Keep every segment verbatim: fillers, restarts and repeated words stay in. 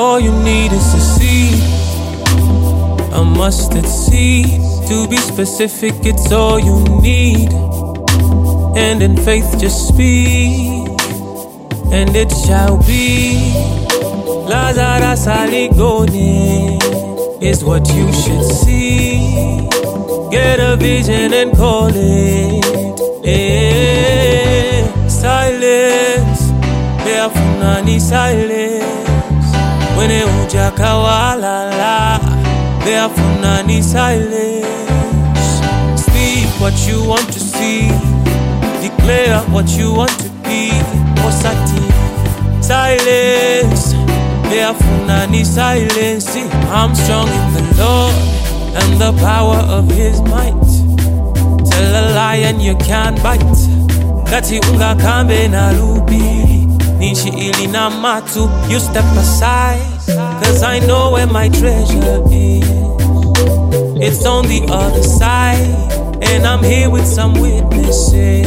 All you need is a seed, a mustard seed. To be specific, it's all you need. And in faith just speak, and it shall be. Lazarus Aligone is what you should see. Get a vision and call it. Hey, silence, beafunani silence. When e ujaka walala, beafunani silence. Speak what you want to see, declare what you want to be. Osati, silence, beafunani silence. See, I'm strong in the Lord and the power of His might. Tell a lion you can't bite. Kati unga kambe na lubi, nishi ili na matu. You step aside, cause I know where my treasure is. It's on the other side, and I'm here with some witnesses.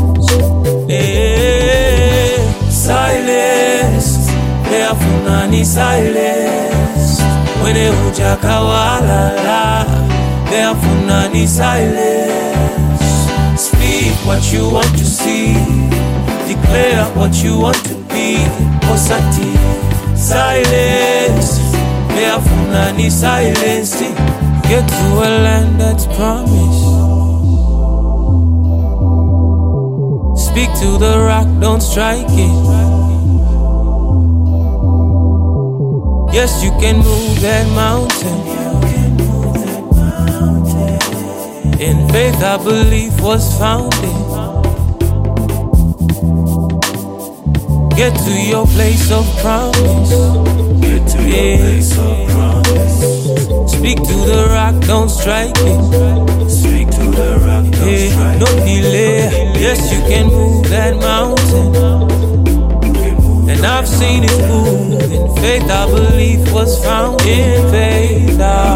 Hey, silence, beafunani silence. When e ujaka walala, beafunani silence. Speak what you want to see, declare what you want to be. Osati, silence, beafunani silence. Get to a land that's promised. Speak to the rock, don't strike it. Yes, you can move that mountain. In faith, I believe was founded. Get to your place of promise. Get to yeah. your place of promise. Speak to the rock, don't strike it. Speak to the rock, don't yeah. strike No it. delay. Yes, you can move that mountain. And I've seen it move. In faith, I believe was found. In faith, I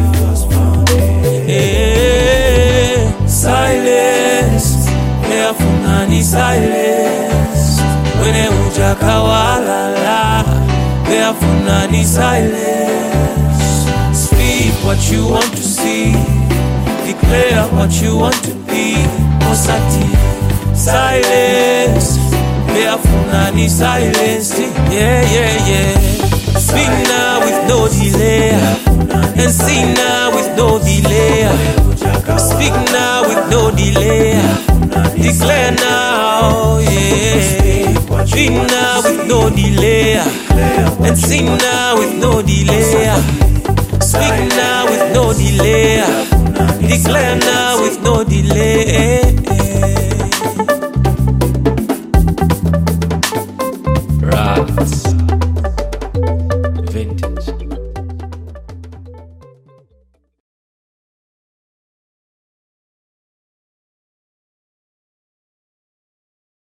yeah. Silence, beafunani silence. When e ujaka walala, beafunani silence. Speak what you want to see, declare what you want to be. Osati, silence, beafunani silence. Yeah, yeah, yeah. Speak now with no delay, and see now with no delay. Speak now with no delay, declare now, yeah. Speak now with no delay, and see now with no delay. Speak now with no delay, declare now with no delay.